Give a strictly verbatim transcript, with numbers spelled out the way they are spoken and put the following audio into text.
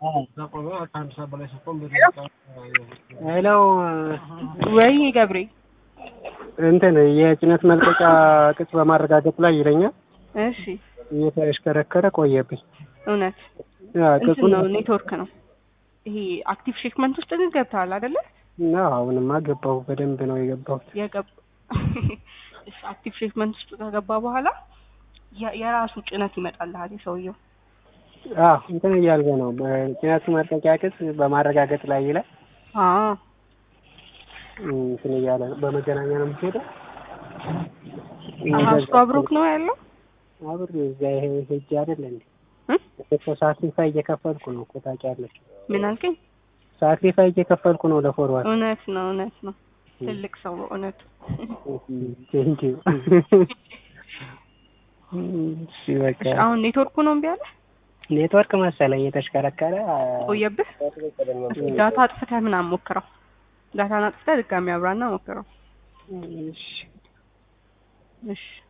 ሄሎ ወይ ገብሬ እንትን የጭነት መልቀቂያ ቅጽ በማረጋገጥ ላይ ይለኛል። እሺ እየተሽከረከረ ቆየብኝ። እውነት ያ ቅጹን ነው ኔትወርክ ነው። ይሄ አክቲቭ ሼክመንት ውስጥ ግን ገብተሃል አይደለ? ነው አሁንማ ገባሁ፣ በደንብ ነው የገባሁት። የገባ እሺ አክቲቭ ሼክመንት ውስጥ ከገባ በኋላ የራሱ ጭነት ይመጣልሃል የሰውየው። አዎ እንትን እያልኩ ነው። በጭነት መልቀቂያ ቅጽ በማረጋገጥ ላይ ይላል። አዎ እንትን እያለ ነው። በመገናኛ ነው የምትሄደው? አሃ አብሮክ ነው ያለው? አብሬ እዛ ይሄ ሄጄ አይደል እንዴ? እኮ ሳክሪፋይ እየከፈልኩ ነው እኮ ታውቂያለሽ። ምን አልከኝ? ሳክሪፋይ እየከፈልኩ ነው ለፎርዋርድ። እውነት ነው እውነት ነው። ትልቅ ሰው እውነት። ቴንክ ዩ። እሺ በቃ አሁን ኔትወርኩ ነው እምቢ አለ? ኔትወርክ መሰለኝ የተሽከረከረ ቆየብህ። ዳታ አጥፍተህ ምናምን ሞክረው። ዳታን አጥፍተህ ድጋሚ አብራና ሞክረው። እሺ እሺ